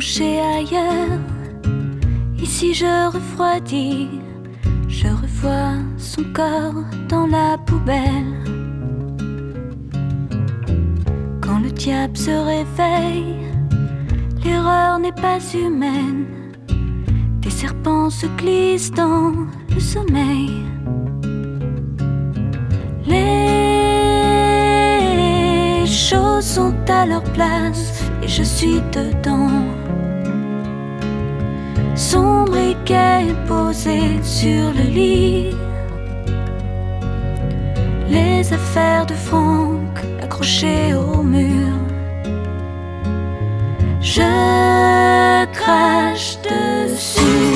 couché ailleurs. Ici je refroidis, je revois son corps dans la poubelle. Quand le diable se réveille, l'erreur n'est pas humaine. Des serpents se glissent dans le sommeil. Les choses sont à leur place et je suis dedans. Son briquet posé sur le lit, les affaires de Franck accrochées au mur. Je crache dessus.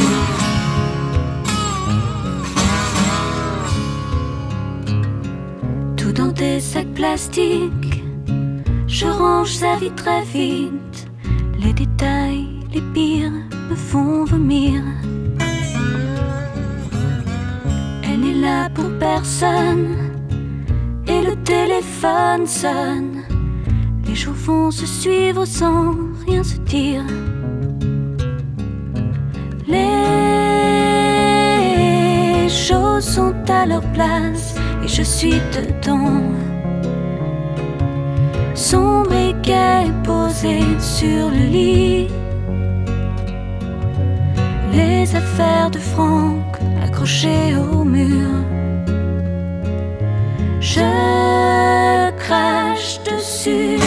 Tout dans des sacs plastiques, je range sa vie très vite. Les détails, les pires, me font vomir. Elle n'est là pour personne et le téléphone sonne. Les jours vont se suivre sans rien se dire. Les choses sont à leur place et je suis dedans. Son briquet posé sur le lit, les affaires de Franck accrochées au mur. Je crache dessus.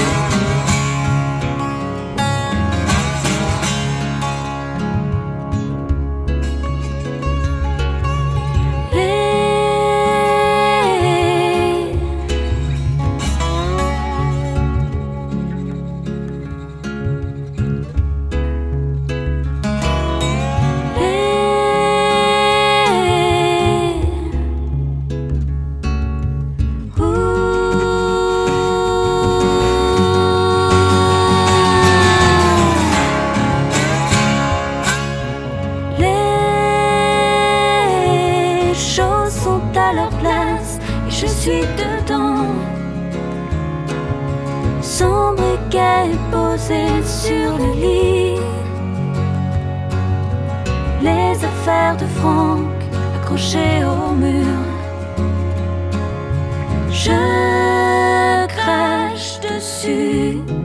À leur place et je suis dedans. Son briquet posé sur le lit, les affaires de Franck accrochées au mur. Je crache dessus.